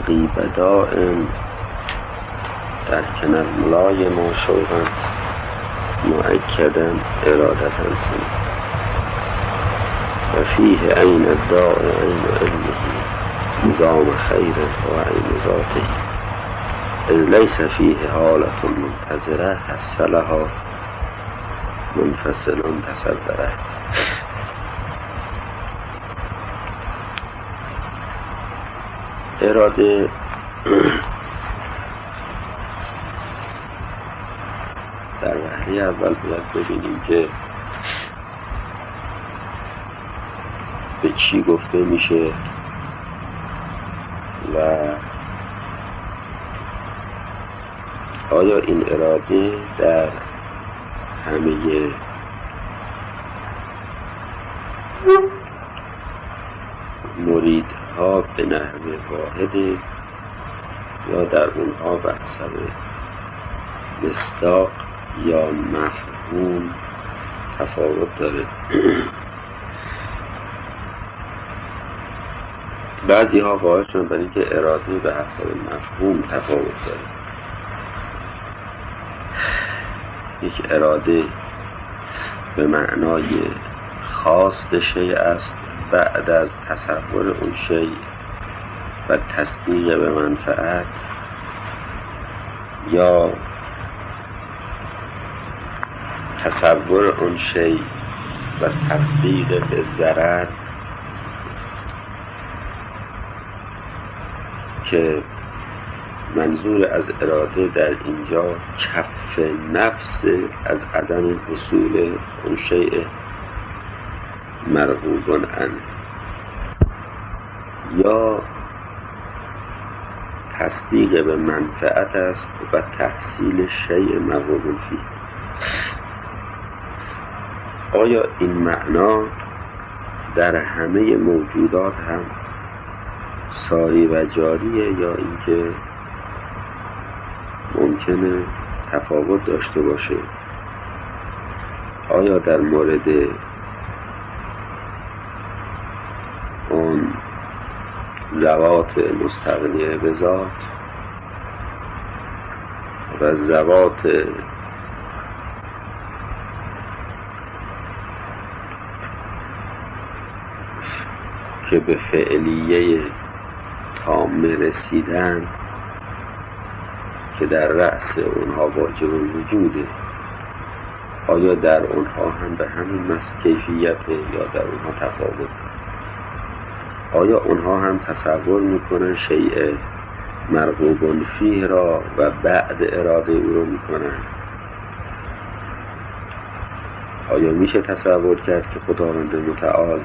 ابتغی بدائم درکن الملایم شوقا مؤکدا ارادة سن و فیه عین الداء عین علمه نظام خیر و عین ذاته اذ لیس فیه حالة منتظره حصلها منفصل تصوره. اراده در وهله اول باید ببینیم که به چی گفته میشه و آیا این اراده در همه مریدها به نحو واحده یا در اونها به حسب مصداق یا مفهوم تفاوت داره. بعضی ها قائل شدن برای اینکه اراده به حسب مفهوم تفاوت داره. یک اراده به معنای خواست شیء است بعد از تصور اون شیء و تصدیق به منفعت، یا تصور اون شیء و تصدیق به ضرر که منظور از اراده در اینجا کف نفس از عدم حصول اون شیء مرغوب عنه، یا تصدیق به منفعت است و تحصیل شیء مرغوب فیه. آیا این معنا در همه موجودات هم ساری و جاریه یا اینکه ممکنه تفاوت داشته باشه؟ آیا در مورد اون ذوات مستغنیه به ذات و ذوات که به فعلیه تامه رسیدن که در رأس اونها واجب وجوده، آیا در اونها هم به همین کیفیته یا در اونها تفاوت؟ آیا اونها هم تصور میکنن شیء مرغوب فیه را و بعد اراده او رو میکنن؟ آیا میشه تصور کرد که خداوند متعال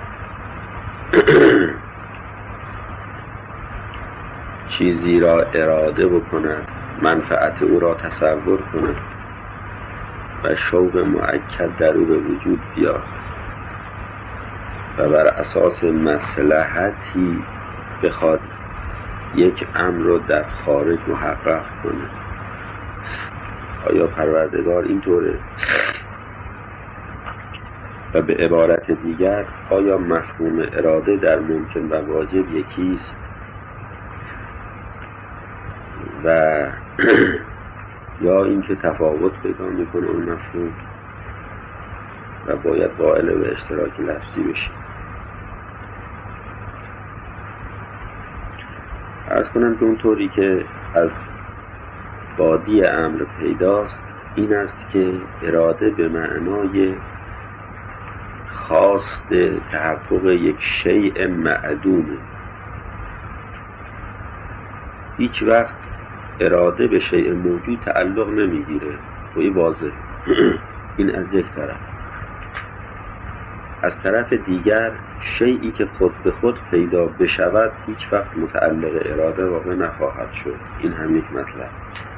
چیزی را اراده بکند، منفعت او را تصور کند و شوق مؤکد در او به وجود بیاد و بر اساس مصلحتی بخواد یک امر رو در خارج محقق کنه؟ آیا پروردگار اینطوره؟ و به عبارت دیگر آیا مفهوم اراده در ممکن و واجب یکیست و یا اینکه تفاوت پیدا میکنه اون مفهوم و باید قائل به اشتراک لفظی بشه؟ عرض کنم که اونطوری که از بادی امر پیداست این است که اراده به معنای خواست تحقق یک شیء معدومه. هیچ وقت اراده به شیء موجود تعلق نمیگیره و این واضح. این از یک طرف. از طرف دیگر شیئی که خود به خود پیدا بشود هیچ وقت متعلق اراده واقع نخواهد شد. این هم یک مطلب.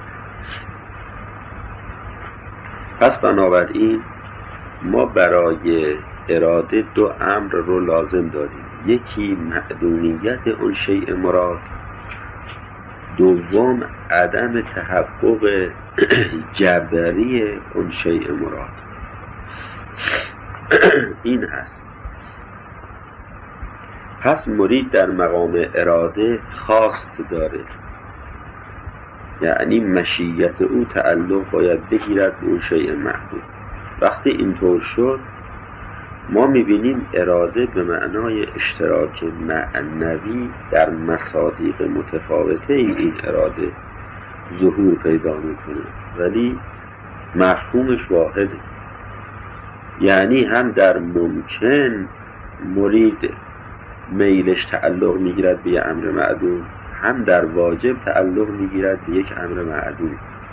پس بنابراین ما برای اراده دو امر رو لازم داریم. یکی معدومیت اون شیء مراد، دوم عدم تحقق جبری اون شیء مراد. این هست. پس مرید در مقام اراده خواست داره، یعنی مشیت او تعلق باید بگیرد به اون شیء محبوب. وقتی اینطور شد ما میبینیم اراده به معنای اشتراک معنوی در مصادیق متفاوته این اراده ظهور پیدا میکنه، ولی مفهومش واحده. یعنی هم در ممکن مرید میلش تعلق میگیرد به یک امر معدوم، هم در واجب تعلق میگیرد به یک امر معدوم.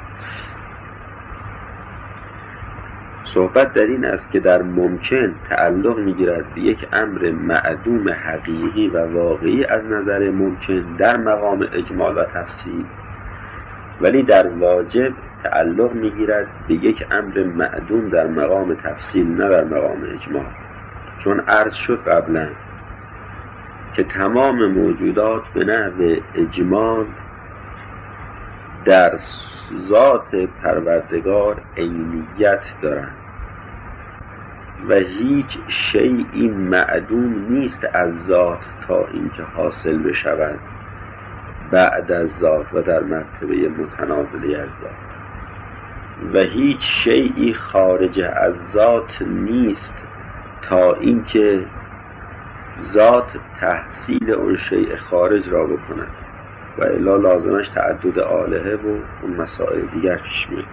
صحبت در این است که در ممکن تعلق میگیرد به یک امر معدوم حقیقی و واقعی از نظر ممکن در مقام اجمال و تفصیل، ولی در واجب تعلق میگیرد به یک امر معدوم در مقام تفصیل نه در مقام اجمال. چون عرض شد قبلا که تمام موجودات به نحو اجمال در ذات پروردگار عینیت دارند و هیچ شیئی معدوم نیست از ذات تا اینکه حاصل بشود بعد از ذات و در مرتبه متنازلی از ذات، و هیچ شیئی خارج از ذات نیست تا اینکه ذات تحصیل اون شیء خارج را بکند و الا لازمش تعدد آلهه و اون مسائل دیگر پیش میاد.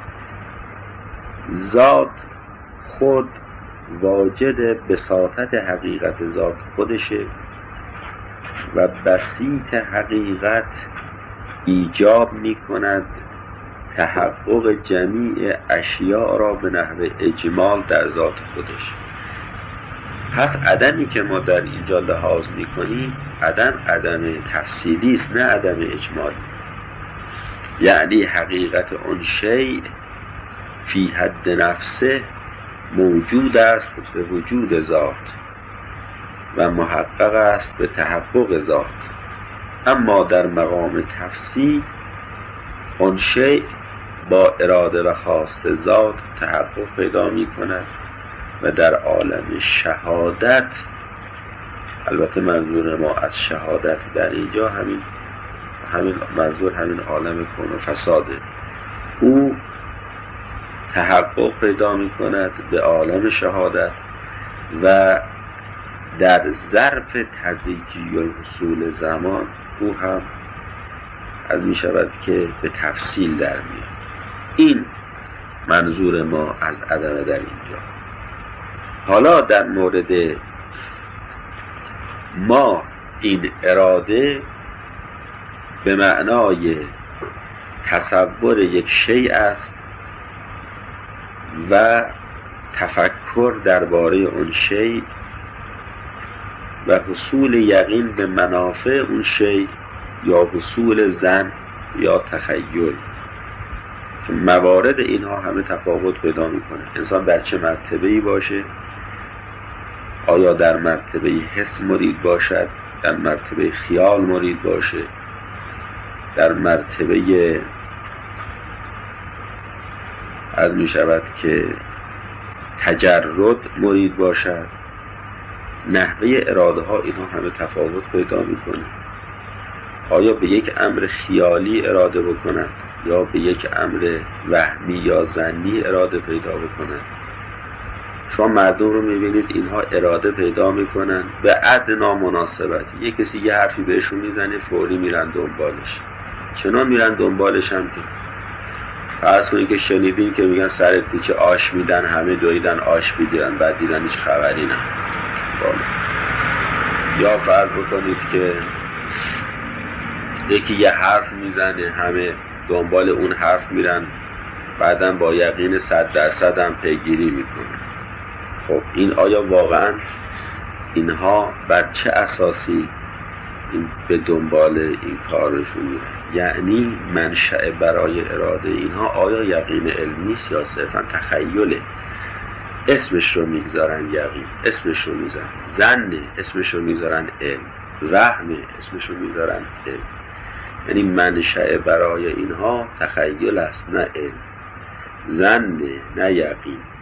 ذات خود واجد بساطت حقیقت ذات خودشه و بسیط حقیقت ایجاب میکند تحقق جمیع اشیاء را به نحو اجمال در ذات خودش. پس عدمی که ما در اینجا لحاظ میکنیم عدم تفصیلی است نه عدم اجمالی. یعنی حقیقت اون شیء فی حد نفسه موجود است به وجود ذات و محقق است به تحقق ذات، اما در مقام تفصیل اون شیء با اراده و خواست ذات تحقق پیدا می کند و در عالم شهادت، البته منظور ما از شهادت در اینجا همین منظور همین عالم کون و فساده، او تحقق پیدا می کند به عالم شهادت و در ظرف تدریجی الحصول زمان او هم از می شود که به تفصیل در میاد. این منظور ما از عدم در اینجا. حالا در مورد ما این اراده به معنای تصور یک شیء است و تفکر درباره اون شیء و حصول یقین به منافع اون شیء یا حصول ظن یا تخیل. موارد اینها همه تفاوت پیدا میکنه. انسان در چه مرتبه‌ای باشه، آیا در مرتبه حس مرید باشد، در مرتبه خیال مرید باشه، در مرتبه از می شود که تجرد مرید باشد، نحوه اراده ها اینها همه تفاوت پیدا میکنه. آیا به یک امر خیالی اراده بکنند یا به یک امر وهمی یا ظنی اراده پیدا بکنند. شما مردم رو میبینید اینها اراده پیدا میکنن به ادنا مناسبت. یک کسی یه حرفی بهشون میزنه فوری میرن دنبالش، چنان میرن دنبالش هم که فرض کنید که شنیدین که میگن سر کوچه آش میدن، همه دویدن آش میدن، بعد دیدن هیچ خبری نه. یا فرض بکنید که یکی یه حرف میزنه، همه دنبال اون حرف میرن، بعدم با یقین 100% هم پیگیری میکنه. خب این آیا واقعا اینها بر چه اساسی این به دنبال این کارشون میرن؟ یعنی منشأ برای اراده اینها آیا یقین علمی است یا صرفا تخیله؟ اسمش رو میگذارن یقین، اسمش رو میذارن ظن، اسمش رو میذارن علم، وهم اسمش رو میذارن علم. یعنی منشأ برای اینها تخیل است نه علم، ظن نه یقین.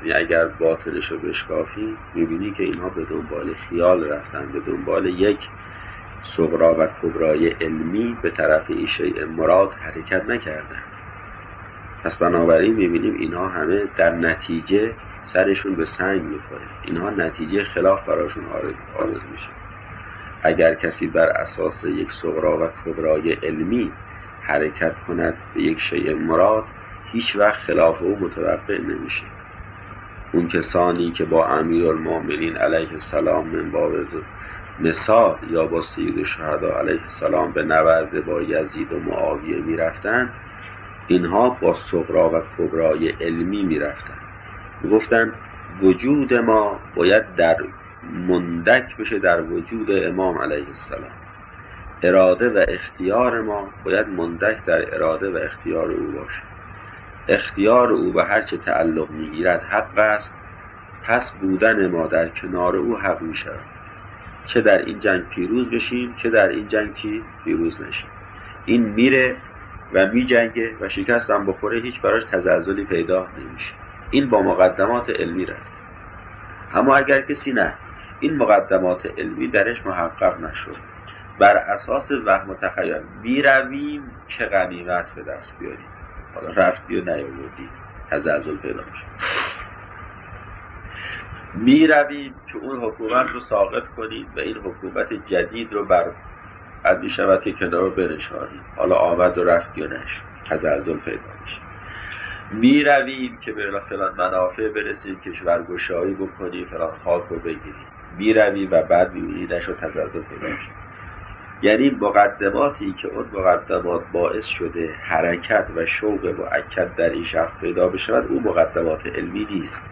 اگر باطنش رو بشکافی میبینی که اینها به دنبال خیال رفتن، به دنبال یک صغرا و کبرای علمی به طرف این شیء مراد حرکت نکردن. پس بنابراین میبینیم اینها همه در نتیجه سرشون به سنگ میخوره، اینها نتیجه خلاف براشون آرز میشه. اگر کسی بر اساس یک صغرا و کبرای علمی حرکت کند به یک شیء مراد، هیچ وقت خلاف او متوقع نمیشه. اون کسانی که با امیرالمومنین علیه السلام من باب مثال یا با سید الشهدا علیه السلام به نبرد با یزید و معاویه میرفتن، اینها با صغرا و کبرای علمی میرفتن، میگفتن وجود ما باید در مندک بشه در وجود امام علیه السلام، اراده و اختیار ما باید مندک در اراده و اختیار او باشه، اختیار او به هر چه تعلق میگیرد حق است، پس بودن ما در کنار او حق میشود، چه در این جنگ پیروز بشیم چه در این جنگ پیروز نشیم. این میره و میجنگه و شکست هم بخوره هیچ براش تزلزلی پیدا نمیشه. این با مقدمات علمی رفت. اما اگر کسی نه این مقدمات علمی درش محقق نشد، بر اساس وهم و تخیل میرویم که غنیمت به دست بیاریم، حالا رفتی و نیاوردی تزلزل پیدا میشه، میرویم که اون حکومت رو ساقط کنیم و این حکومت جدید رو بر عدی شود که کنار رو بنشانیم، حالا آمد و رفتی و نشد تزلزل پیدا میشه. میرویم که به فلان منافع برسیم، کشورگشایی بکنیم، فلان خاک رو بگیریم، میرویم و بعد میبینی نشد تزلزل پیدا میشه. یعنی مقدماتی که اون مقدمات باعث شده حرکت و شوق مؤکد در این شخص پیدا بشود، اون مقدمات علمی نیست،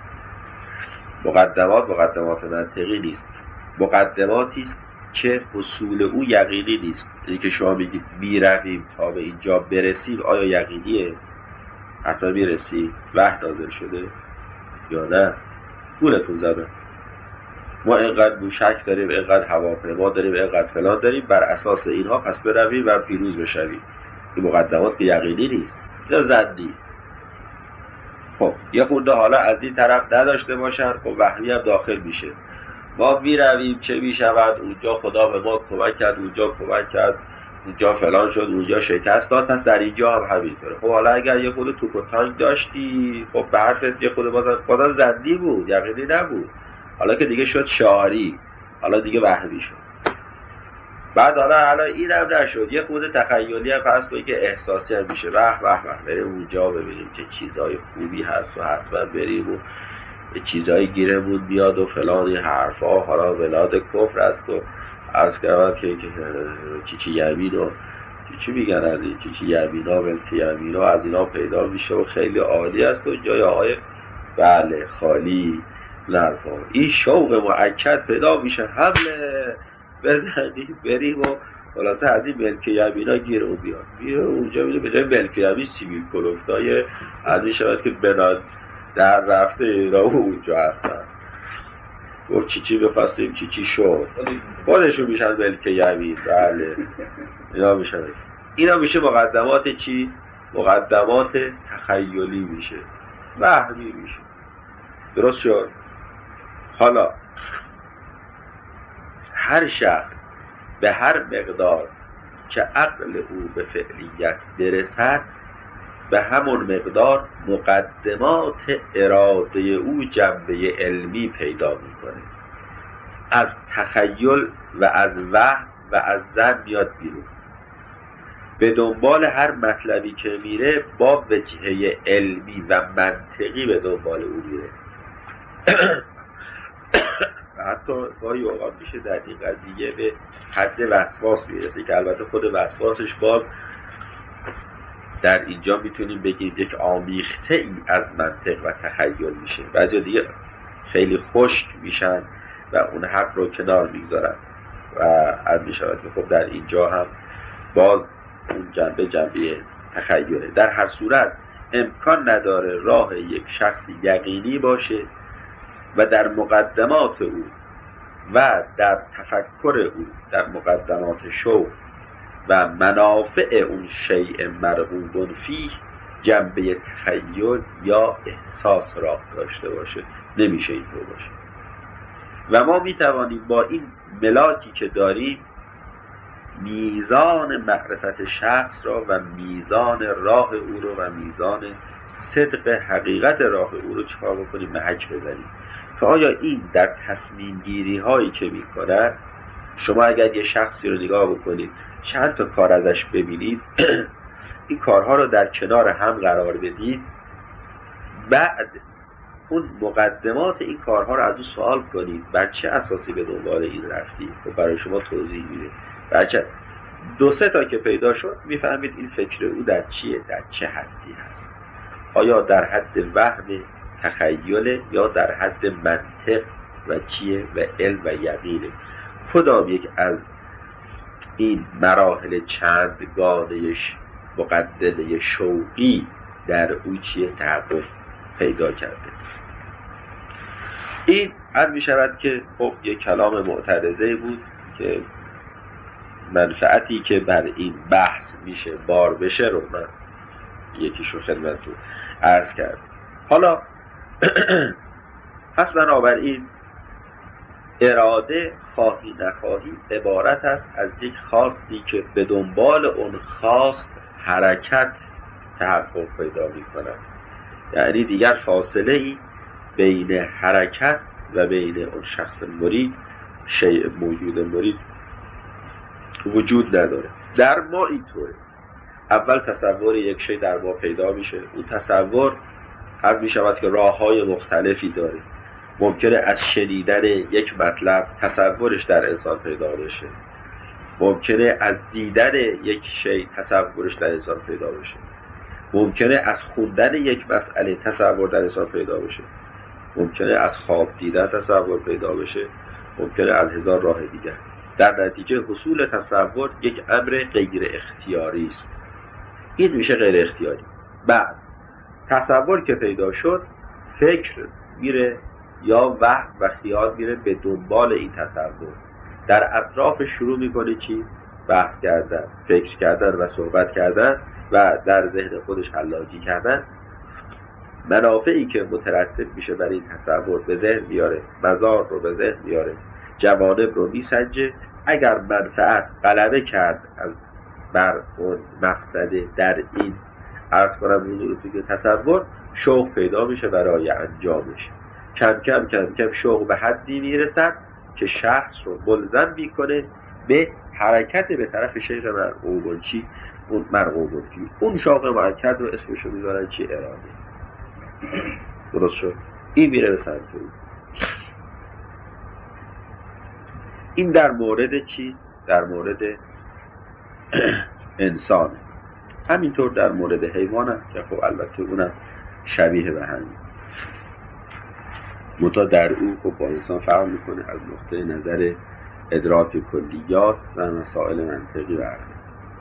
مقدمات منطقی نیست، مقدماتی است که حصول او یقینی نیست. یعنی که شما میگید میرویم تا به اینجا برسیم، آیا یقینیه؟ حتما میرسی؟ وحی نازل شده یا نه؟ گولتون زدن. ما اینقدر موشک داریم، اینقدر هواپیما داریم، اینقدر فلان داریم، بر اساس اینها پس برویم و پیروز بشویم. این مقدمات که یقینی نیست، یا زدی. خب یه خورده حالا از این طرف نداشته باشن، خب وحی هم داخل میشه. ما میرویم چه میشود، اونجا خدا به ما کمک کرد، اونجا کمک کرد، اونجا فلان شد، اونجا شکست داد، پس در اینجا هم همینطوره. خب حالا اگر یه خورده توپ و تانک داشتی، خب به حرفت یه خورده بازم زدی بود، یقینی نبود. حالا که دیگه شد شعاری، حالا دیگه وهمی شد. بعد حالا این هم نشد، یه خورده تخیلی هم پس کنید که احساسی هم میشه، بریم اونجا ببینیم چه چیزای خوبی هست و حتما بریم و چیزای گیرمون بیاد و فلانی حرفا، حالا ولاد کفر است و از که چی یمین و چی میگن از این چی یمینا ولک یمینا از اینا پیدا میشه و خیلی عالی است و جای آقای بله خالی لرفا این شوق مؤکد پیدا میشه، حمله بزنیم بریم و خلاصه از این ملک یمینا گیر و بیاد اونجا میده به جای ملک یمین سیبیل کلوفتای از این شود که بناد در رفته اینا اونجا هستن و چی بخواستیم چی شد خودشون میشن ملک یمین. بله اینا میشه مقدمات چی؟ مقدمات تخیلی میشه، وهمی میشه. درست شد؟ حالا هر شخص به هر مقدار که عقل او به فعلیت برسد، به همون مقدار مقدمات اراده او جنبه علمی پیدا میکنه، از تخیل و از وهم و از ظن میاد بیرون. به دنبال هر مطلبی که میره با وجهه علمی و منطقی به دنبال او میره. حتی گاهی اوقات میشه در این قضیه به حد وسواس میرسه که البته خود وسواسش باز در اینجا میتونیم بگیم یک آمیخته ای از منطق و تخیل میشه. بعضی دیگه خیلی خشک میشن و اون حق رو کنار میگذارن و عرض میشود که خب در اینجا هم باز اون جنبه تخیله. در هر صورت امکان نداره راه یک شخص یقینی باشه و در مقدمات او و در تفکر او در مقدمات شوق و منافع اون شیء مرغوب فیه جنبه تخیل یا احساس راه داشته باشه، نمیشه اینطور باشه. و ما میتوانیم با این ملاکی که داریم میزان معرفت شخص را و میزان راه او رو و میزان صدق حقیقت راه او رو چکار بکنیم؟ محک بزنیم که آیا این در تصمیم گیری هایی که میکنه، شما اگر یه شخصی رو نگاه بکنید چند تا کار ازش ببینید این کارها رو در کنار هم قرار بدید، بعد اون مقدمات این کارها رو از اون سوال کنید بر چه اساسی به دنبال این رفتید، خب برای شما توضیح میده. بچه 2-3 تا که پیدا شد میفهمید این فکر او در چیه، در چه حدی هست، آیا در حد وهم تخیل یا در حد منطق و چیه و علم و یقینه. کدام یک از این مراحل چندگانه مقدمه شوقی در او چیه تحقق پیدا کرده. این عرض می شود که خب یک کلام معترضه بود که منفعتی که بر این بحث میشه بار بشه رو من یکیشو خدمتتون عرض کرد. حالا پس بنابراین اراده خواهی نخواهی عبارت است از یک خواستی که به دنبال اون خواست حرکت تحقق پیدا می کند. یعنی دیگر فاصله ای بین حرکت و بین اون شخص مرید، شیء موجود مرید وجود نداره. در ما اینطوره، اول تصور یک شی در ما پیدا میشه، اون تصور هر می شود که راه های مختلفی داره. ممکنه از شنیدن یک مطلب تصورش در انسان پیدا بشه، ممکنه از دیدن یک شی تصورش در انسان پیدا بشه، ممکنه از خوندن یک مسئله تصور در انسان پیدا بشه، ممکنه از خواب دیدن تصور پیدا بشه، ممکنه از هزار راه دیگر. در نتیجه حصول تصور یک امر غیر اختیاری است. این میشه غیر اختیاری. بعد تصور که پیدا شد، فکر میره یا وهم و خیال میره به دنبال این تصور، در اطراف شروع میکنه چی؟ بحث کردن، فکر کردن و صحبت کردن و در ذهن خودش حلاجی کردن. منافعی که مترتب میشه بر این تصور به ذهن میاره، مزار رو به ذهن میاره، جوانب رو میسنجه. اگر منفعت غلبه کرد از بر اون مقصد در این عرض کنم حضورتون که تصور، شوق پیدا میشه برای انجامش. کم کم کم کم شوق به حدی میرسد که شخص رو ملزم میکنه به حرکت به طرف شیء مرغوب. چی؟ اون مرغوب فی. اون شوق مؤکد رو اسمشو میذارن چی؟ اراده. درست شد؟ این میره به سمت اون. این در مورد چی؟ در مورد انسان. همینطور در مورد حیوان هم که خب البته اونم شبیه به همین، متا در او خب با انسان فرق میکنه از نقطه نظر ادراک کلیات و مسائل منطقی و عقلی.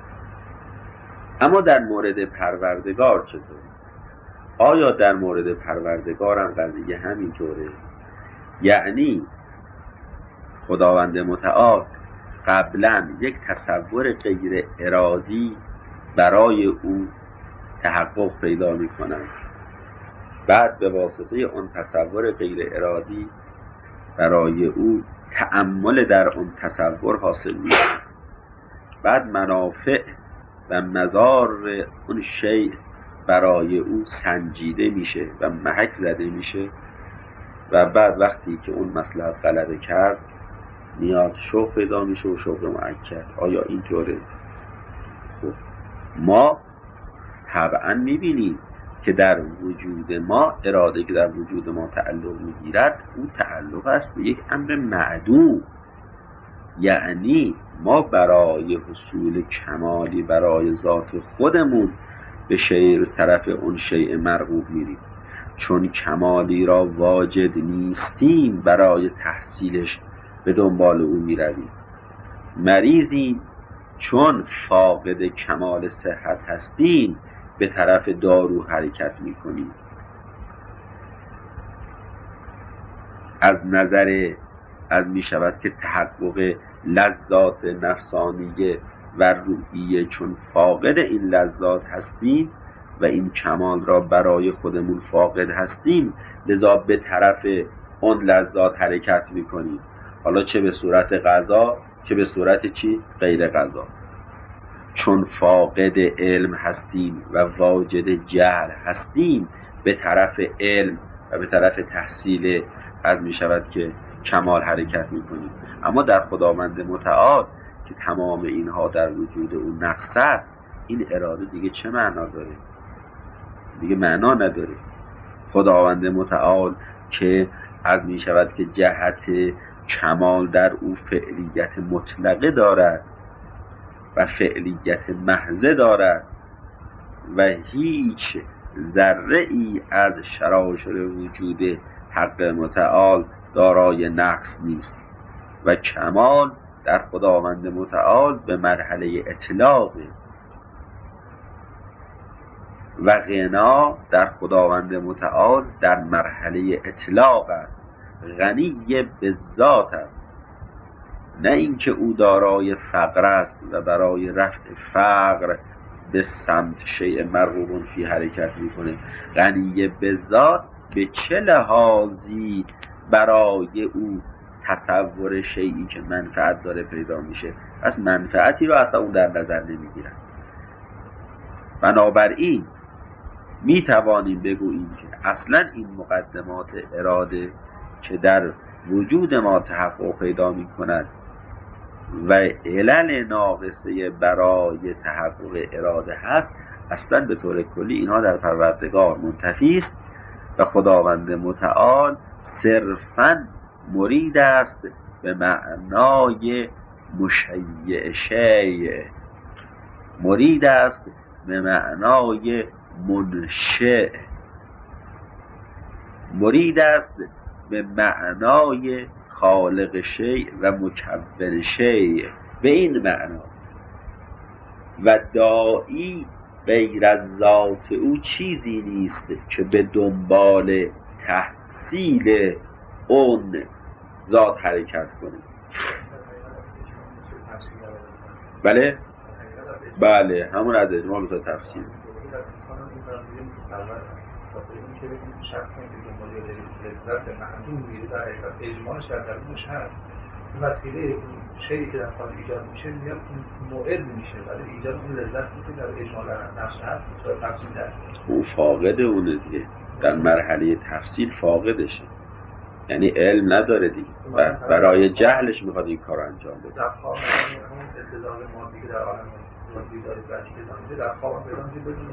اما در مورد پروردگار چطور؟ آیا در مورد پروردگار هم قضیه همینطوره؟ یعنی خداوند متعال قبلا یک تصور غیر ارادی برای او تحقق پیدا می کنند، بعد به واسطه اون تصور غیر ارادی برای او تأمل در اون تصور حاصل می شود، بعد منافع و مضار اون شیء برای او سنجیده میشه و محک زده میشه و بعد وقتی که اون مصلحت غلبه کرد میاد شوق پیدا میشه و شوق مؤکد. آیا اینطوره؟ خب ما طبعا میبینیم که در وجود ما اراده که در وجود ما تعلق میگیرد، اون تعلق است به یک امر معدوم. یعنی ما برای حصول کمالی برای ذات خودمون به شیء طرف اون شیء مرغوب میریم، چون کمالی را واجد نیستیم برای تحصیلش به دنبال او میرویم. مریضیم چون فاقد کمال صحت هستیم به طرف دارو حرکت میکنیم. از نظر می شود که تحقق لذات نفسانیه و روحیه، چون فاقد این لذات هستیم و این کمال را برای خودمون فاقد هستیم، لذا به طرف اون لذات حرکت میکنیم، حالا چه به صورت غذا چه به صورت چی؟ غیر غذا. چون فاقد علم هستیم و واجد جهل هستیم، به طرف علم و به طرف تحصیل از می شود که کمال حرکت می کنیم. اما در خداوند متعال که تمام اینها در وجود اون نقص است، این اراده دیگه چه معنا داره؟ دیگه معنا نداره. خداوند متعال که از می شود که جهت کمال در او فعلیت مطلقه دارد و فعلیت محضه دارد و هیچ ذره ای از شراشر وجود حق متعال دارای نقص نیست و کمال در خداوند متعال به مرحله اطلاق و غنا در خداوند متعال در مرحله اطلاق است. غنی به ذات است، نه اینکه او دارای فقر است و برای رفع فقر به سمت شیء مرغوب فی حرکت میکنه. غنی به ذات به چه لحاظی برای او تصور شیئی که منفعت داره پیدا میشه؟ پس منفعتی رو اصلا اون در نظر نمیگیرن. بنابراین میتوانیم بگوییم که اصلا این مقدمات اراده که در وجود ما تحقق پیدا میکند و علل ناقصه برای تحقق اراده هست، اصلا به طور کلی اینها در پروردگار منتفی است و خداوند متعال صرفاً مرید است به معنای مشیع شیء، مرید است به معنای منشئ، مرید است به معنای خالق شیء و مکون شیء، به این معنا. و داعی غیر از ذات او چیزی نیست که به دنبال تحصیل اون ذات حرکت کنه. بله؟ بله، همون از اجمال مثلا تفسیر. اجمالش در درونش هست، وسیله شیئی که در خارج ایجاد میشه میاد موعد میشه، ولی ایجاد اون لذتی که در اجمال در نفس هست تا تفصیل در اون فاقد اونه دیگه، در مرحله تفصیل فاقدشه، یعنی علم نداره دیگه، برای جهلش میخواد این کار انجام بده. در خواب اون اتضاع مادی که در عالم مادی داره بچه که دانده در خواب پیدا میشه بدون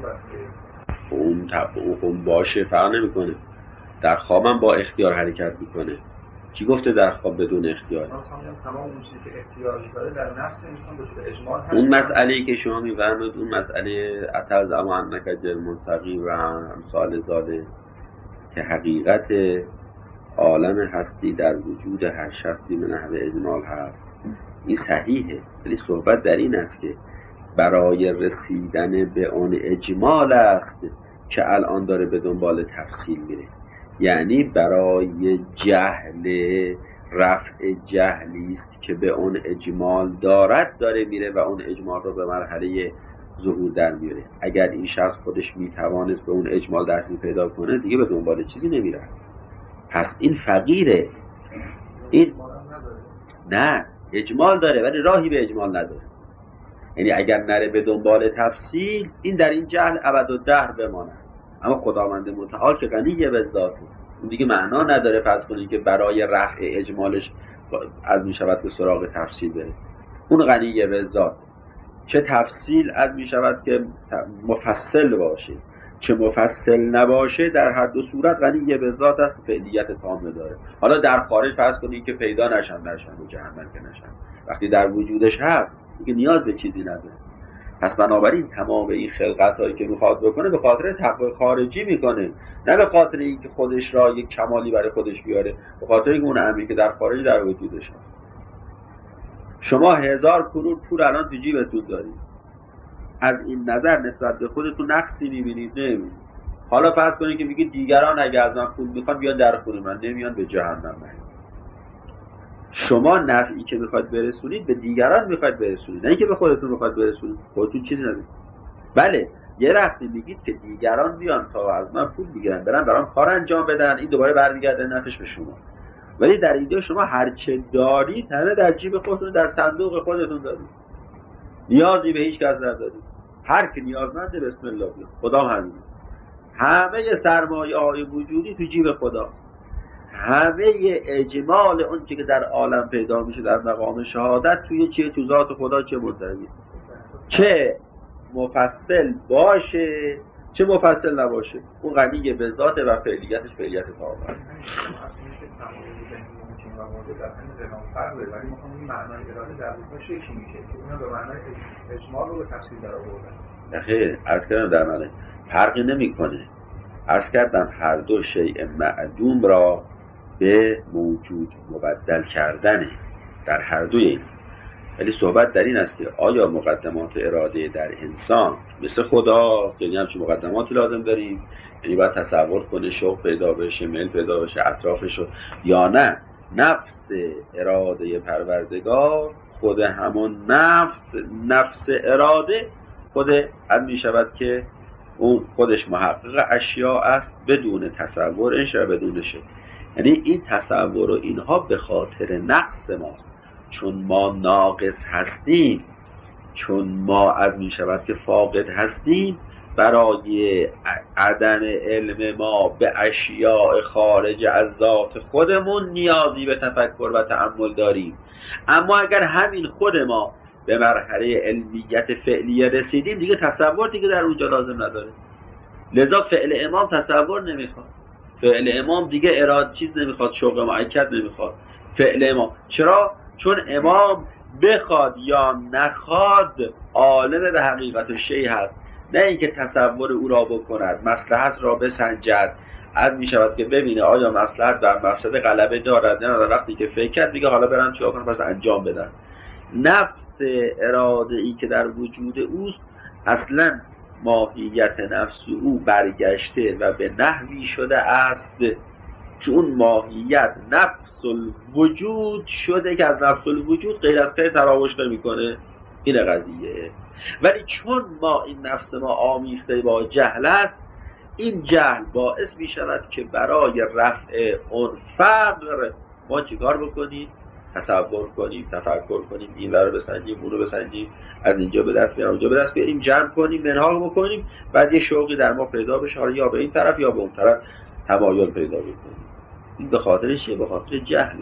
وسیله اون باشه فرق نمیکنه. در خوابم با اختیار حرکت میکنه. کی گفته در خواب بدون اختیار؟ تمام اون چیزی که اختیارش داره در نفس انسان به صورت اجمال هست. اون مسئله‌ای که شما می‌فرمایید، اون مسئله اتز اما انک جل منتقی و امثال ذاله که حقیقت عالم هستی در وجود هر شخصی به نحو اجمال هست، این صحیحه، ولی صحبت در این است که برای رسیدن به اون اجمال است که الان داره به دنبال تفصیل میره. یعنی برای جهل، رفع جهلی است که به اون اجمال داره میره و اون اجمال رو به مرحله ظهور در میاره. اگر این شخص خودش میتوانست به اون اجمال دستی پیدا کنه، دیگه به دنبال چیزی نمیره. پس این فقیره. این نه، اجمال داره ولی راهی به اجمال نداره. یعنی اگر نره به دنبال تفصیل، این در این جهل ابدالدهر بمانه. اما خداوند متعال که غنی به ذاته، اون دیگه معنا نداره فرض کنید که برای رفع اجمالش از می شود که سراغ تفصیل بره. اون غنی به ذات، چه تفصیل از می شود که مفصل باشه چه مفصل نباشه، در هر دو صورت غنی به ذات است، فعلیت تامه داره. حالا در خارج فرض کنید که پیدا نشن و جهنم که نشن، وقتی در وجودش هست دیگه نیاز به چیزی نداره. پس بنابراین تمام این خلقت هایی که میخواد بکنه به خاطر تقوی خارجی میکنه، نه به خاطر اینکه خودش را یک کمالی برای خودش بیاره، به خاطر اینکه اون امری که در خارج در وجودش هست. شما 1000 کرور پول الان تو جیبتون دارید، از این نظر نسبت به خودتون نقصی میبینید؟ نمیبینید. حالا فرض کنید که میگید دیگران اگه از من پول میخوان بیان در خونه من، نمیان به جهنم. شما نفعی که میخواید برسونید به دیگران میخواید برسونید، نه اینکه به خودتون میخواید برسونید. خودتون چیزی ندارید. بله، یه وقتی میگید که دیگران بیان تا از من پول بگیرن برن برام کار انجام بدن، این دوباره برمیگرده نفعش به شما. ولی در ایده شما هر چه دارید همه در جیب خودتون، در صندوق خودتون دارید، نیازی به هیچ کس ندارید. هر کی نیازمنده بسم الله بیاد، خدا همین. همه سرمایه های وجودی تو جیب خدا، همه اجمال اون که در عالم پیدا میشه در مقام شهادت توی چیه؟ تو ذات خدا. چه مدعی، چه مفصل باشه چه مفصل نباشه، اون غنی به ذات و فعلیتش فعلیت تمام. ولی میخوام این معنای اراده در واقع شکلی میشه که اونم به معنای اجمال رو به تفصیل در آوردن. نخیر، عرض کردم در معنی فرقی نمیکنه. عرض کردم هر دو شیء معدوم را به موجود مبدل کردنه در هر دوی این. ولی صحبت در این است که آیا مقدمات اراده در انسان مثل خدا، یعنی همچین مقدماتی لازم داریم، یعنی باید تصور کنه شوق پیدا بشه، میل پیدا بشه اطرافشو، یا نه نفس اراده پروردگار خود همون نفس اراده خود می شود که اون خودش محقق اشیاء است بدون تصور، این شب بدون شک. یعنی این تصور و اینها به خاطر نقص ماست، چون ما ناقص هستیم، چون ما می شود که فاقد هستیم، برای عدم علم ما به اشیاء خارج از ذات خودمون نیازی به تفکر و تأمل داریم. اما اگر همین خود ما به مرحله علمیت فعلیه رسیدیم، دیگه تصور دیگه در اونجا لازم نداره. لذا فعل امام تصور نمیخواد، فعل امام دیگه اراده چیز نمیخواد، شوق مؤکد نمیخواد فعل امام. چرا؟ چون امام بخواد یا نخواد عالم به حقیقت و شیء هست، نه اینکه تصور او را بکند، مصلحت را بسنجد، از می شود که ببینه آیا مصلحت در مفسده غلبه دارد نه. در وقتی که فکر کرد دیگه حالا برم چیکار کنم، پس انجام بدن. نفس اراده ای که در وجود اوست، اصلا ماهیت نفس او برگشته و به نحوی شده است که اون ماهیت نفس الوجود شده که از نفس الوجود غیر از که تراوش نمی کنه. این قضیه. ولی چون ما این نفس ما آمیخته با جهل است، این جهل باعث می شود که برای رفع اون فقر ما چیکار بکنیم؟ تصور کنیم، تفکر کنیم، این رو بسنجیم، اون رو بسنجیم، از اینجا به دست بیاریم، اونجا به دست بیاریم، جمع کنیم، منحال بکنیم، بعد یه شوقی در ما پیدا بشه، یا به این طرف یا به اون طرف تمایل پیدا بکنیم. این به خاطر چیه؟ به خاطر جهله.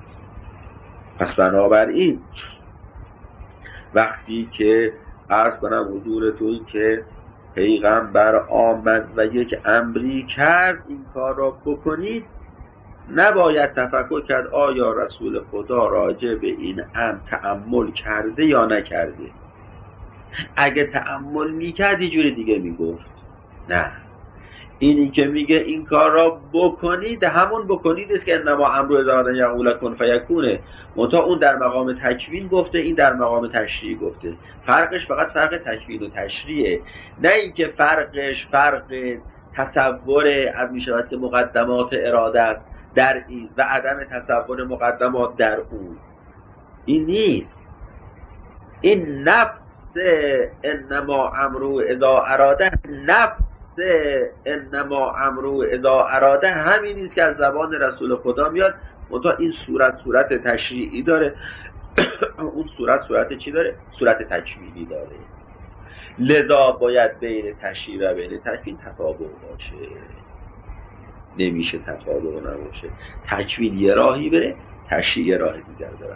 پس بنابراین وقتی که عرض کنم حضورتون که پیغمبر آمد و یک امری کرد این کار را بکنید، نباید تفکر کرد آیا رسول خدا راجع به این امر تأمل کرده یا نکرده. اگه تأمل میکرد یه جوری دیگه میگفت. نه، اینی که میگه این کار را بکنید، همون بکنید است که انما امر اذا اراد یقول کن فیکونه. منتها اون در مقام تکوین گفته، این در مقام تشریع گفته. فرقش فقط فرق تکوین و تشریعه، نه اینکه فرقش فرق تصور از میشود که مقدمات اراده است در این و عدم تصور مقدمات در اون. این نیست. این نفس انما امرو اذا اراده، نفس انما امرو اذا اراده همین نیست که از زبان رسول خدا میاد. منتها این صورت تشریعی داره اون صورت چی داره؟ صورت تکوینی داره. لذا باید بین تشریع و بین تکوین تطابق باشه. نمیشه تطابق نباشه. تکوین یه راهی بره، تشریع یه راه دیگر بره.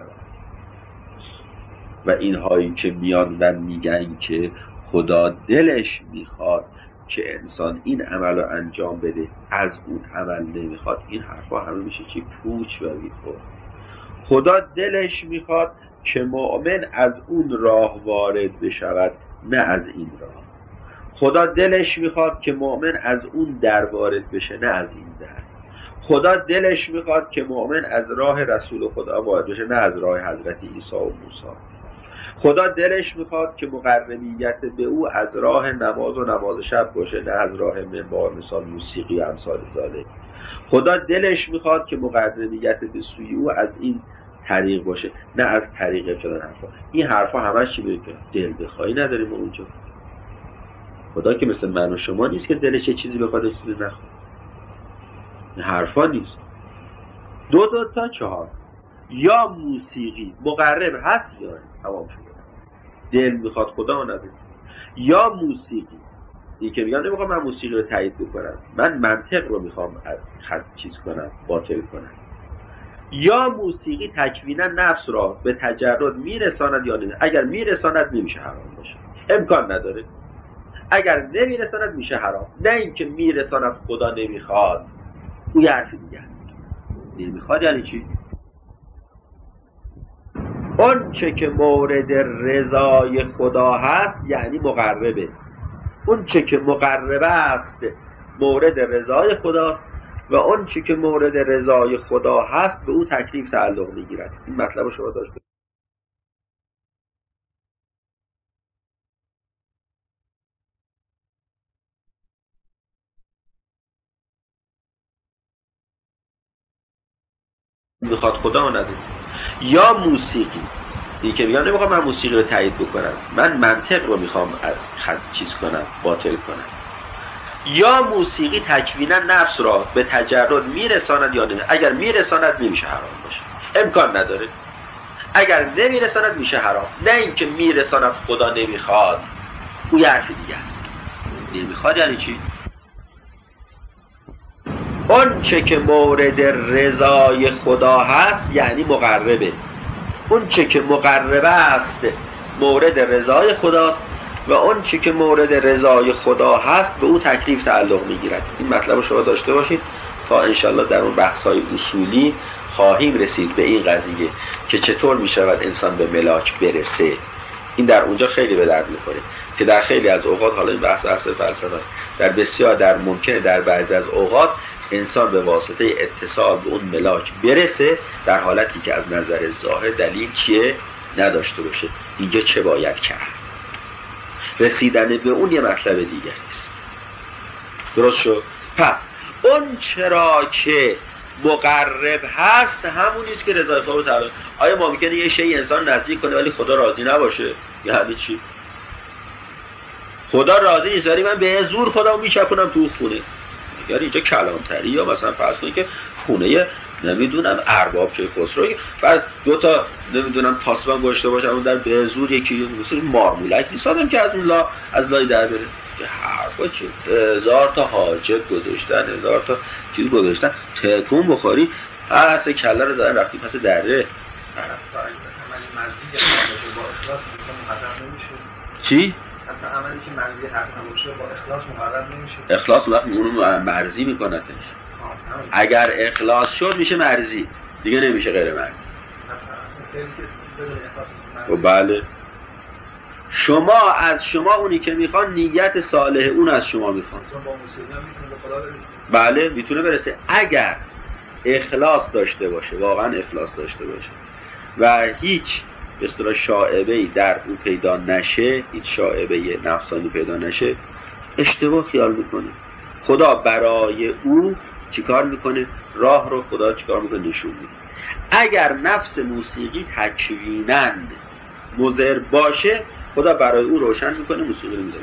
و اینهایی که میان و میگن که خدا دلش میخواد که انسان این عمل رو انجام بده، از اون عمل نمیخواد، این حرفا همه میشه چی؟ پوچ و بیخود. خدا دلش میخواد که مؤمن از اون راه وارد بشود، نه از این راه. خدا دلش میخواد که مؤمن از اون در وارد بشه، نه از این در. خدا دلش میخواد که مؤمن از راه رسول خدا وارد بشه، نه از راه حضرت عیسی و موسی. خدا دلش میخواد که مقربیت به او از راه نماز و نماز شب باشه، نه از راه منبر، مثال موسیقی و امثال ذالک. خدا دلش میخواد که مقربیت به سوی او از این طریق باشه، نه از طریق فلان حرفا. این حرفا همش چی میگه؟ دل بخوایی نداریم اونجا. خدا که مثل من و شما نیست که دلش یه چیزی بخواد یه چیزی نخواد. این حرفا نیست. 2 تا 4 یا موسیقی مقرب هست یا تمام شده. دل میخواد خدا نده. یا موسیقی، این که میگم نمیخوام من موسیقی رو تایید بکنم، من منطق رو میخوام چیز کنم، باطل کنم. یا موسیقی تکوینا نفس را به تجرد میرساند یا نه. اگر میرساند نمیشه حرام باشه، امکان نداره. اگر نمیرساند میشه حرام. نه اینکه میرساند خدا نمیخواد، اون یه حرف دیگه است. نمیخواد یعنی چی؟ اون چه که مورد رضای خدا هست یعنی مقربه. اون چه که مقربه است مورد رضای خداست و اون چه که مورد رضای خدا هست به او تکلیف تعلق میگیرد. این مطلب رو شما داشته میخواد خدا نده. یا موسیقی، این که میگم نمیخوام من موسیقی رو تایید بکنم، من منطق رو میخوام چیز کنم، باطل کنم. یا موسیقی تکوینا نفس را به تجرد میرساند یا نه. اگر میرساند نمیشه حرام باشه، امکان نداره. اگر نمیرساند میشه حرام. نه اینکه میرساند خدا نمیخواد، اون یه حرف دیگه است. نمیخواد یعنی چی؟ اون چه که مورد رضای خدا هست یعنی مقربه. اون چه که مقربه است مورد رضای خداست و اون چه که مورد رضای خدا هست به او تکلیف تعلق میگیرد. این مطلب رو شما داشته باشید تا انشالله در اون بحث‌های اصولی خواهیم رسید به این قضیه که چطور میشود انسان به ملاک برسه. این در اونجا خیلی به درد میخوره که در خیلی از اوقات، حالا این بحث اصل فلسفه است، در بسیار در ممکنه در بعضی از اوقات انسان به واسطه اتصال به اون ملاک برسه در حالتی که از نظر ظاهر دلیل چیه نداشته باشه. اینجا چه باید کرد؟ رسیدن به اون یه مطلب دیگه است. درست شد؟ پس اون چرا که مقرب هست همونیست که رضای خدا تعالی. آیا ممکنه یه شی انسان نزدیک کنه ولی خدا راضی نباشه؟ یعنی چی؟ خدا راضی نیست ولی من به زور خودمو میچپونم تو خونه. یعنی اینجا کلانتری، یا مثلا فرض کنید که خونه نمیدونم ارباب که خسرو بعد 2 تا نمیدونم پاسبان گذاشته باشه اون در به زور یکی مثلا مارمولک نیست آدم که از اون از لای در بره. که حرفا چه 1000 تا حاجب گذاشتن، 1000 تا چیز گذاشتن، تکون بخوری اصلا کله رو زدن رفتی پس دره. چی؟ حتی عملی که مرزی حق نباشه با اخلاص مقرر نمیشه. اخلاص وقت اونو مرزی میکنتش. اگر اخلاص شد میشه مرزی، دیگه نمیشه غیر مرزی. و بله شما از شما اونی که میخوان نیت صالح اون از شما میخوان. بله میتونه برسه اگر اخلاص داشته باشه، واقعا اخلاص داشته باشه و هیچ به اصطلاح شائبه‌ای در او پیدا نشه، هیچ شائبه نفسانی پیدا نشه، اشتباه خیال میکنه. خدا برای او چیکار میکنه؟ راه رو خدا چیکار میکنه؟ نشون میده. اگر نفس موسیقی تکویناً مضر باشه خدا برای او روشن میکنه، موسیقی رو میذاره.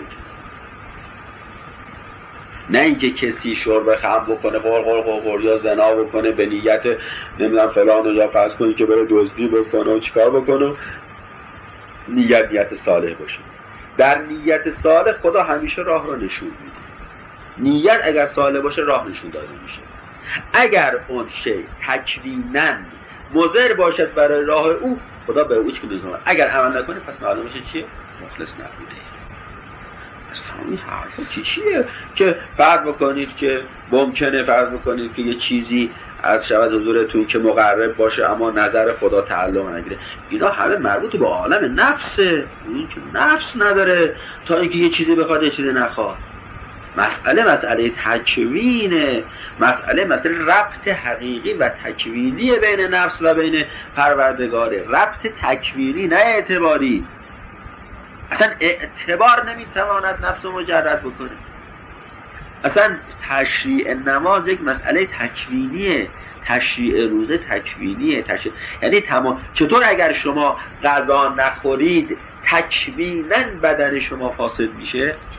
نه اینکه کسی شرب خمر بکنه غرغر یا زنا بکنه به نیت نمیدونم فلان، یا فرض کنید که بره دزدی بکنه و چیکار بکنه، نیت صالح باشه. در نیت صالح خدا همیشه راه رو نشون میده. نیت اگر صالح باشه راه نشون داده میشه. اگر اون شی تکویناً مضر باشد برای راه او خدا به او هیچ کدوم نمی‌کنه. اگر عمل نکنه پس معلوم میشه چیه؟ مخلص نبوده. این حرفا چیه که فرض بکنید که ممکنه فرض بکنید که یه چیزی از شود حضورتون که مقرب باشه اما نظر خدا تعلق نگیره. اینا همه مربوط به عالم نفسه. این که نفس نداره تا اینکه یه چیزی بخواد یه چیزی نخواد. مسئله تکوینه، مسئله ربط حقیقی و تکوینی بین نفس و بین پروردگاره. ربط تکوینی نه اعتباری. اصلا اعتبار نمیتواند نفس مجرد بکنه. اصلا تشریع نماز یک مسئله تکوینیه، تشریع روزه تکوینیه، یعنی تمام. چطور اگر شما غذا نخورید تکویناً بدن شما فاسد میشه؟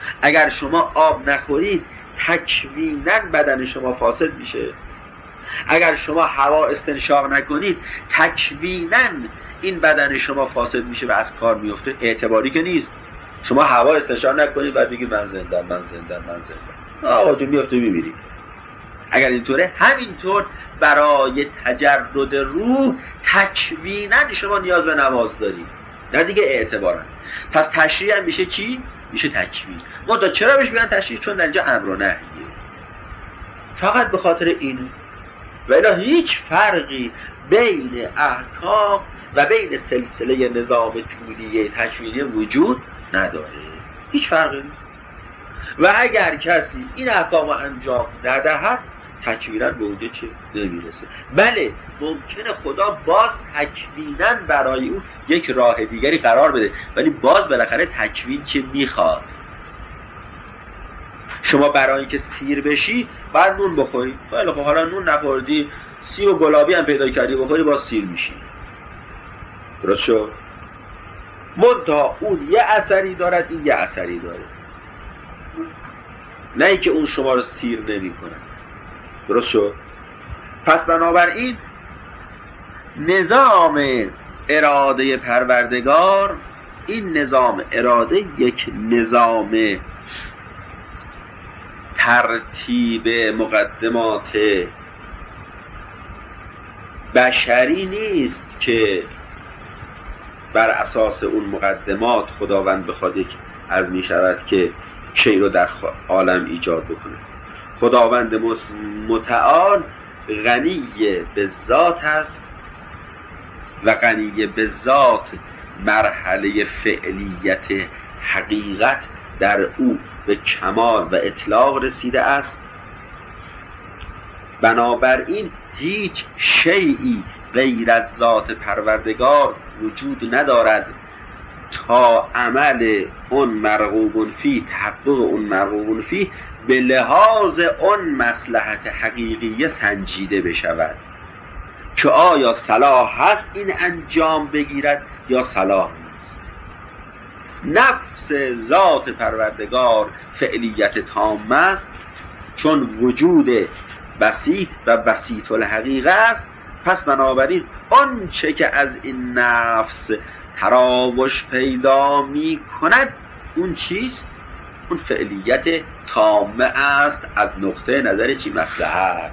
اگر شما آب نخورید تکویناً بدن شما فاسد میشه. اگر شما هوا استنشاق نکنید تکویناً این بدن شما فاسد میشه و از کار میفته. اعتباری که نیست. شما هوا استنشاق نکنید بعد بگید من زندم من زندم من زندم، آقا جو میفته میمیرید. اگر اینطوره، همینطور برای تجرد روح تکویناً شما نیاز به نماز دارید، نه دیگه اعتبارا. پس تشریع هم میشه چی؟ میشه تکوین. منتها چرا بهش میگن تشریع؟ چون در اینجا امر و نهیه، فقط به خاطر این. و الا هیچ فرقی بین احکام و بین سلسله نظام جولیه تکوینی وجود نداره، هیچ فرقی نیست. و اگر کسی این احکام انجام ندهد تکویناً به اونجا چه نمیرسه. بله ممکنه خدا باز تکویناً برای اون یک راه دیگری قرار بده، ولی باز بالاخره تکوین چه میخواد. شما برای اینکه سیر بشی باید نون بخوری، خیلی خب حالا نون نخوردی، سیب و گلابی هم پیدا کردی بخوری، باز سیر میشی. درست شد؟ منتها اون یه اثری دارد، این یه اثری داره، نه اینکه اون شما رو سیر نمی کنه. درست شد؟ پس بنابراین نظام اراده پروردگار، این نظام اراده یک نظام ترتیب مقدمات بشری نیست که بر اساس اون مقدمات خداوند بخواد یک عرض می شود که شی رو در عالم ایجاد بکنه. خداوند متعال غنی به ذات است و غنی به ذات مرحله فعلیت حقیقت در او به کمال و اطلاق رسیده است. بنابراین هیچ شیئی غیر از ذات پروردگار وجود ندارد تا عمل اون مرغوب فی، تحقق اون مرغوب فی به لحاظ اون مصلحت حقیقی سنجیده بشود که آیا صلاح هست این انجام بگیرد یا صلاح نیست. نفس ذات پروردگار فعلیت تام است، چون وجود بسیط و بسیط الحقیقه است. پس بنابراین آن چه که از این نفس تراوش پیدا می کند اون چیز، اون فعلیت تامه است از نقطه نظر چی؟ مصلحت.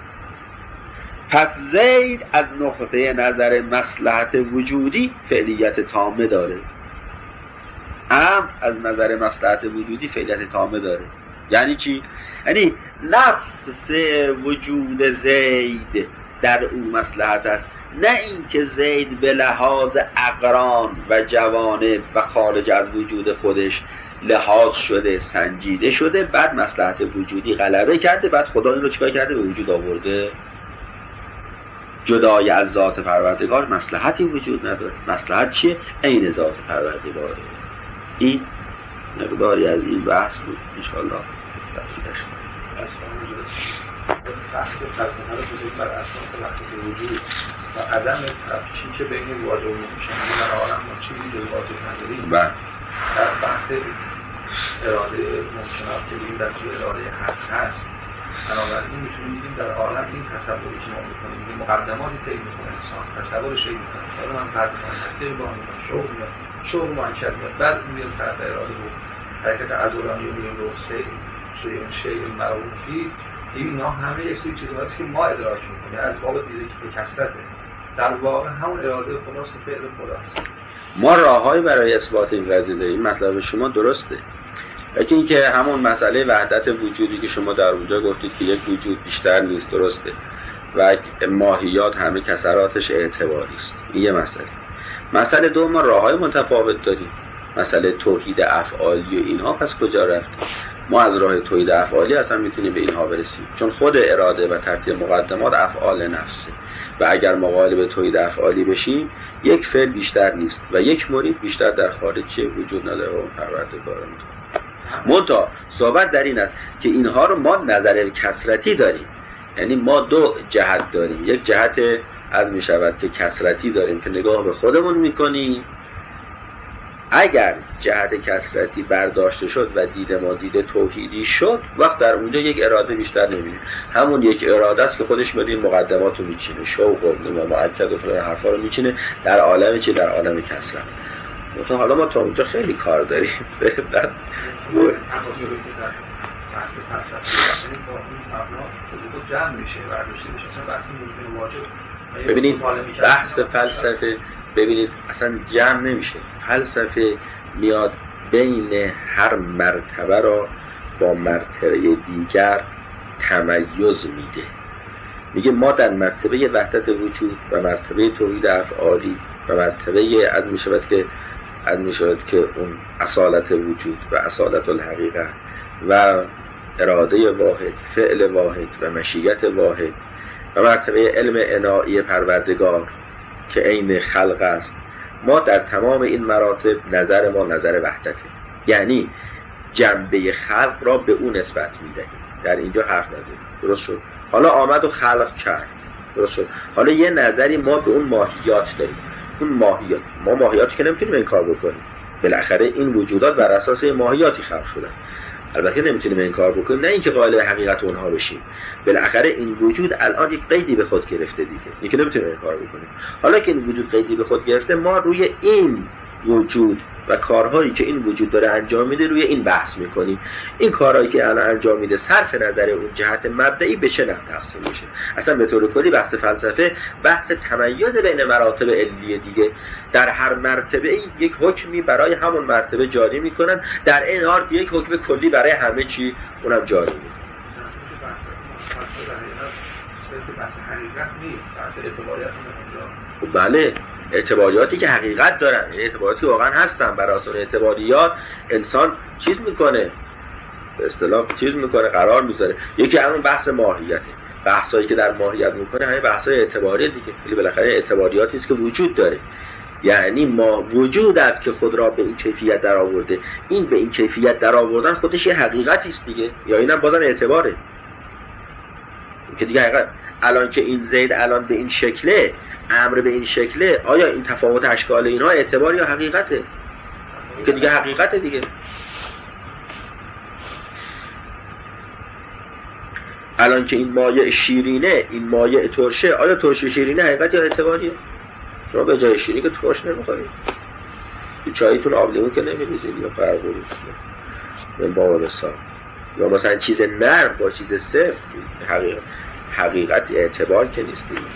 پس زید از نقطه نظر مصلحت وجودی فعلیت تامه داره، امر از نظر مصلحت وجودی فعلیت تامه داره. یعنی چی؟ یعنی نفس وجود زید در اون مصلحت است، نه اینکه زید به لحاظ اقران و جوانب و خارج از وجود خودش لحاظ شده، سنجیده شده، بعد مصلحت وجودی غلبه کرده، بعد خدا این رو چیکار کرده؟ به وجود آورده. جدای از ذات پروردگار مصلحتی وجود نداره. مصلحت چیه؟ عین ذات پروردگاره. این مقداری از این بحث بود. انشاءالله تفصیلش بحث فلسفه رو بزرگ بر اساس وحدت وجود و عدم تفکیک بین واجب و ممکن در عالم ما چیزی جز واجب نداریم. در بحث اراده ممکنات که بگیم در توی اراده حق هست، بنابراین میتونیم بگیم در عالم این تصوری که ما میکنیم، این مقدماتی طی میکنه انسان، تصور شی میکنه، مثلا من فرد میکنم، تصدیق با میکنم، شوق مؤکد میاد، بعد میاد طرف اراده و حرکت عضلانی و میگیم رو شیء مرغوب فی. اینا همه یک سری چیزهایی که ما ادراک میکنیم از باب دیده که به کثرته، در واقع همون اراده خداست، فعل خداست. ما راههایی برای اثبات این قضیه داریم. مطلب شما درسته، لیکن اینکه همون مسئله وحدت وجودی که شما در اونجا گفتید که یک وجود بیشتر نیست، درسته، و ماهیات همه کسراتش اعتباری است، این یه مسئله دوم، ما راههای متفاوت داریم. مسئله توحید افعالی و اینها پس کجا رفتیم؟ ما از راه توحید افعالی اصلا میتونیم به اینها برسیم، چون خود اراده و ترتیب مقدمات افعال نفسه و اگر مقالب توحید افعالی بشیم یک فعل بیشتر نیست و یک مرید بیشتر در خارج وجود نداره و پروردگار. منتها صحبت در این است که اینها رو ما نظر کثرتی داریم، یعنی ما دو جهت داریم. یک جهت از می شود که کثرتی داریم که نگاه به خودمون میکنیم اگر جهت کثرتی برداشته شد و دید ما دید توحیدی شد، وقت در اونجا یک اراده بیشتر نمی‌بینیم. همون یک اراده است که خودش میاد این مقدمات رو میچینه، شوق و مؤکد و فلان حرفا رو میچینه در عالم چی؟ در عالم کثرت. مثلا حالا ما تا اونجا خیلی کار داریم. بعد ببینید بحث فلسفه، ببینید اصلا جمع نمیشه. فلسفه میاد بین هر مرتبه را با مرتبه دیگر تمیز میده. میگه ما در مرتبه وحدت وجود و مرتبه توحید افعالی و مرتبه عدم میشود که اون اصالت وجود و اصالت الحقیقه و اراده واحد، فعل واحد و مشیت واحد و مرتبه علم عنایی پروردگار که عین خلق است، ما در تمام این مراتب نظر ما نظر وحدته، یعنی جنبه خلق را به اون نسبت میدهیم. در اینجا حرف نداریم. درست شد؟ حالا آمد و خلق کرد. درست شد؟ حالا یه نظری ما به اون ماهیات داریم. اون ماهیات، ما ماهیاتی که نمیتونیم انکار بکنیم. بالاخره این وجودات بر اساس ماهیاتی خلق شدن. البته نمیتونیم انکار بکنیم، نه اینکه قائل حقیقت اونها بشیم. بالاخره این وجود الان یک قیدی به خود گرفته دیگه. اینکه نمیتونیم انکار بکنیم. حالا که این وجود قیدی به خود گرفته، ما روی این وجود و کارهایی که این وجود داره انجام میده روی این بحث میکنیم. این کارهایی که الان انجام میده صرف نظر اون جهت مبدئی به چه نحو تقسیم میشه؟ اصلا به طور کلی بحث فلسفه بحث تمیز بین مراتب علیه دیگه. در هر مرتبه یک حکمی برای همون مرتبه جاری میکنن، در این حال یک حکم کلی برای همه چی اونم جاری میکنن. بله، اعتباریاتی که حقیقت دارن، اعتباریاتی واقعا هستن، بر اساس اعتباریات انسان چیز میکنه، به اصطلاح چیز میکنه، قرار میذاره. یکی همون بحث ماهیته، بحثایی که در ماهیت میکنه همین بحثای اعتباری دیگه. ولی بالاخره اعتباریاتی است که وجود داره، یعنی ما وجود است که خود را به این کیفیت در آورده. این به این کیفیت در آوردن خودش یه حقیقتی است دیگه، یا اینم بازم اعتباره که دیگه حقیقت. الان که این زید الان به این شکله، امر به این شکله، آیا این تفاوت اشکال اینها اعتبار یا حقیقته؟ که دیگه حقیقته دیگه. الان که این مایع شیرینه، این مایع ترشه، آیا ترش شیرینه حقیقت یا اعتباریه؟ شما به جای شیرین که ترش نمیخورید، تو چایتون آب لیمو که نمیریزید یا قرقوری من بابا بسا، یا مثلا چیز نرم با چیز سفت. حقیقت اعتبار که نیست دیگه.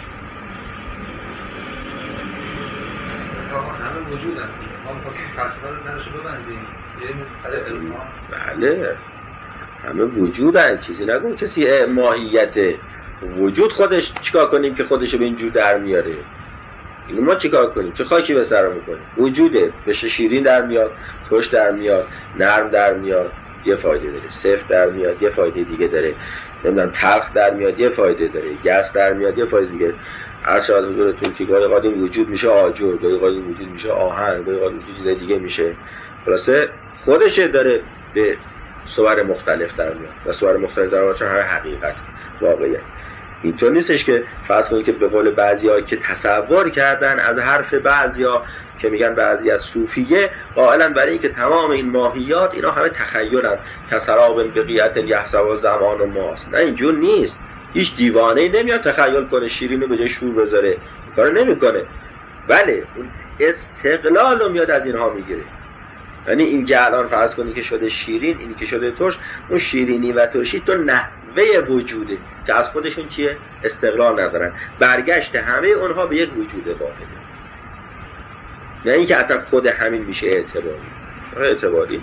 همه وجود هست. ما می‌خواستیم فلسفه رو درش ببندیم. یه مسئله علم. بله، همه وجود هست. چیزی نگم کسی ماهیت وجود خودش چیکار کنیم که خودشو به اینجور در میاره؟ اینو ما چیکار کنیم؟ چه خاکی به سر میکنیم؟ وجوده، بشه شیرین در میاد، ترش در میاد، نرم در میاد، یه فایده داره. سفت در میاد، یه فایده دیگه داره. نمیدونم تلخ در میاد، یه فایده داره. گس در میاد، یه فایده دیگه. هر شاید حضورتون که گاهی قادم وجود میشه آجر، گاهی قادم وجود میشه آهن، گاهی قادم وجود چیز دیگه میشه. خلاصه خودشه داره به صور مختلف در میاد و صور مختلف در میاد، چون همه حقیقت واقعیه. اینطور نیستش که فرض کنید که به قول بعضی‌ها که تصور کردن از حرف بعضی‌ها که میگن بعضی از صوفیه قائلن برای اینکه تمام این ماهیات اینا همه تخیلن، کسراب بقیت یحسب زمان و ماست. نه، اینجور نیست. هیچ دیوانه‌ای نمیاد تخیل کنه شیرینو به جای شور بذاره، کارو نمیکنه. بله، اون استقلال رو میاد از اینها میگیره. یعنی این که الان فرض کنید که شده شیرین، این که شده ترش، اون شیرینی و ترشی تو نحوه وجوده که از خودشون چیه؟ استقلال ندارن. برگشت همه اونها به یک وجود واحده. نه اینکه اصلا خود همین میشه اعتباری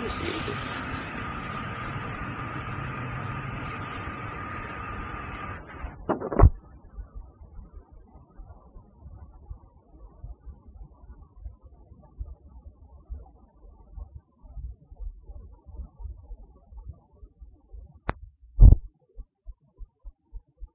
نیست.